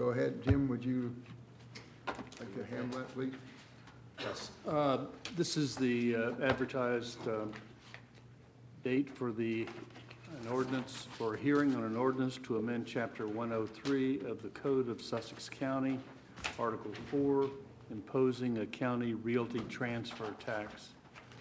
go ahead. Jim, would you like to handle that, please? Yes. This is the advertised date for an ordinance, for a hearing on an ordinance to amend Chapter 103 of the Code of Sussex County, Article 4, imposing a county realty transfer tax.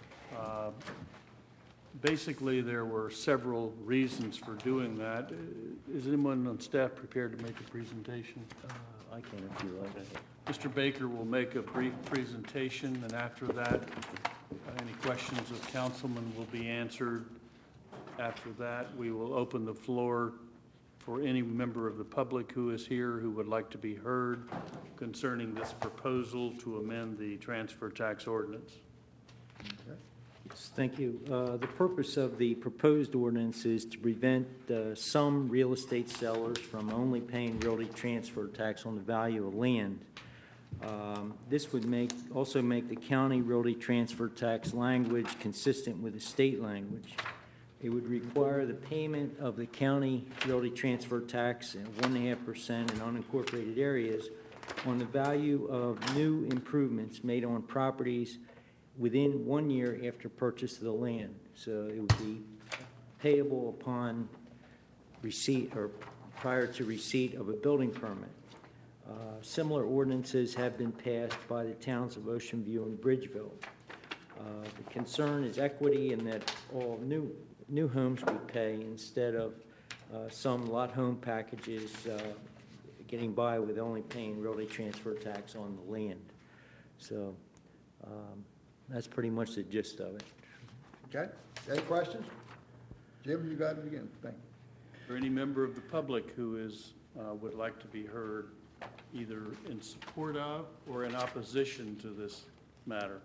Basically, there were several reasons for doing that. Is anyone on staff prepared to make a presentation? I can if you like. Mr. Baker will make a brief presentation, and after that, any questions of councilmen will be answered. After that, we will open the floor for any member of the public who is here who would like to be heard concerning this proposal to amend the transfer tax ordinance. Okay. Yes, thank you. The purpose of the proposed ordinance is to prevent some real estate sellers from only paying realty transfer tax on the value of land. This would also make the county realty transfer tax language consistent with the state language. It would require the payment of the county realty transfer tax at 1.5% in unincorporated areas on the value of new improvements made on properties within 1 year after purchase of the land. So it would be payable upon receipt or prior to receipt of a building permit. Similar ordinances have been passed by the towns of Ocean View and Bridgeville. The concern is equity in that all new homes would pay instead of some lot home packages getting by with only paying realty transfer tax on the land. So that's pretty much the gist of it. Okay. Any questions? Jim, you got it again. Thank you. Or any member of the public who would like to be heard either in support of or in opposition to this matter?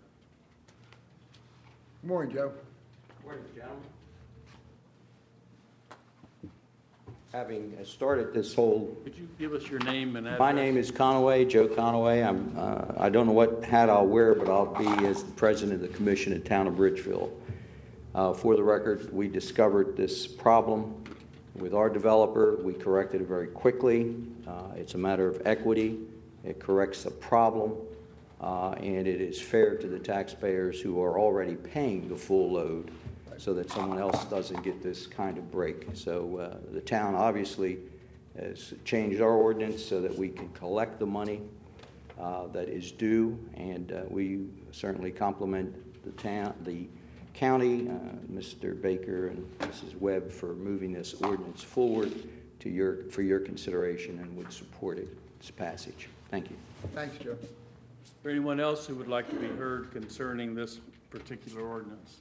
Good morning, Joe. Good morning, gentlemen. Having started this whole, Could you give us your name and address? my name is Conaway, Joe Conaway. I don't know what hat I'll wear, but I'll be as the president of the commission in town of Bridgeville. For the record, we discovered this problem with our developer. We corrected it very quickly. It's a matter of equity. It corrects a problem, and it is fair to the taxpayers who are already paying the full load, so that someone else doesn't get this kind of break. So the town obviously has changed our ordinance so that we can collect the money that is due, and we certainly compliment the county, Mr. Baker and Mrs. Webb, for moving this ordinance forward for your consideration, and would support its passage. Thank you. Thanks, Joe. Is there anyone else who would like to be heard concerning this particular ordinance?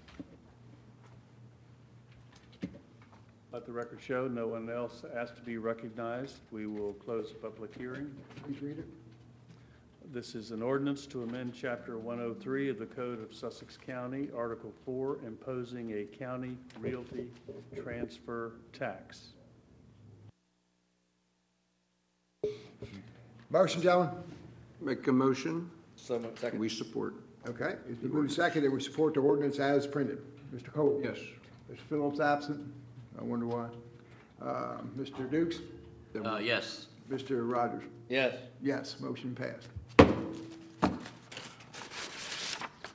Let the record show no one else asked to be recognized. We will close the public hearing. Please read it. This is an ordinance to amend Chapter 103 of the Code of Sussex County, Article 4, imposing a county realty transfer tax. Motion, gentlemen. Make a motion. Second. We support. Okay. It's been moved and seconded. We support the ordinance as printed. Mr. Cole? Yes. Mr. Phillips absent. I wonder why. Mr. Dukes? Yes. Mr. Rogers? Yes. Yes. Motion passed.